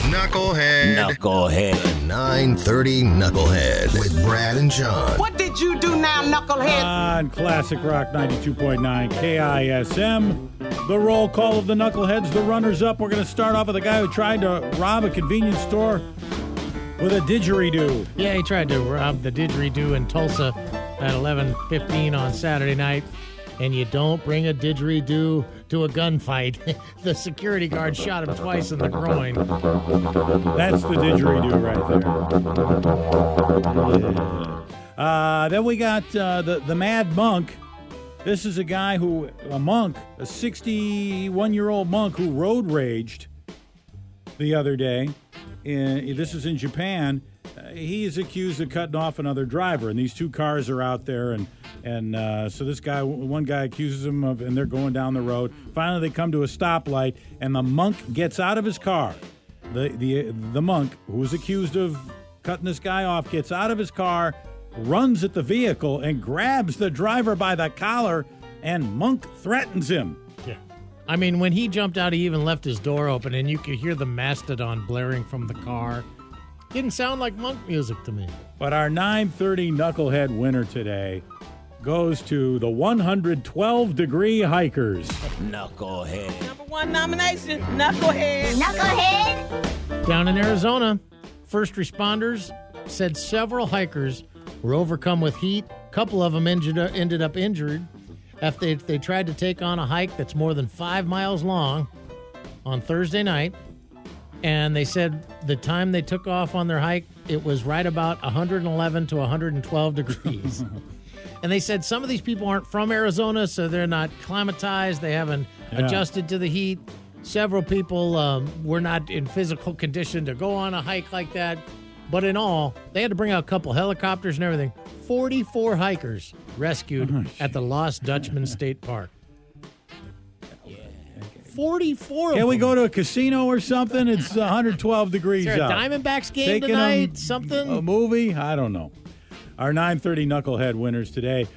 Knucklehead. Knucklehead. 930 Knucklehead with Brad and John. What did you do now, Knucklehead? On Classic Rock 92.9 KISM. The roll call of the Knuckleheads, the runners-up. We're going to start off with a guy who tried to rob a convenience store with a didgeridoo. Yeah, he tried to rob the didgeridoo in Tulsa at 11:15 on Saturday night. And you don't bring a didgeridoo to a gunfight. The security guard shot him twice in the groin. That's the didgeridoo right there. Then we got the Mad Monk. This is a guy a 61-year-old monk who road raged the other day. This is in Japan. He is accused of cutting off another driver, and these two cars are out there, and so this guy, one guy accuses him of, and they're going down the road. Finally, they come to a stoplight, and the monk gets out of his car. The monk, who was accused of cutting this guy off, gets out of his car, runs at the vehicle, and grabs the driver by the collar, and Monk threatens him. Yeah. I mean, when he jumped out, he even left his door open, and you could hear the Mastodon blaring from the car. Didn't sound like monk music to me. But our 930 Knucklehead winner today goes to the 112-degree hikers. Knucklehead. Number one nomination, Knucklehead. Knucklehead. Down in Arizona, first responders said several hikers were overcome with heat. A couple of them ended up injured after they tried to take on a hike that's more than 5 miles long on Thursday night. And they said the time they took off on their hike, it was right about 111 to 112 degrees. And they said some of these people aren't from Arizona, so they're not climatized. They haven't adjusted to the heat. Several people were not in physical condition to go on a hike like that. But in all, they had to bring out a couple helicopters and everything. 44 hikers rescued at the Lost Dutchman State Park. 44 Can of we them. go to a casino or something? It's 112 degrees Is there a out. Diamondbacks game Taking tonight? them Something? A movie? I don't know. Our 930 Knucklehead winners today.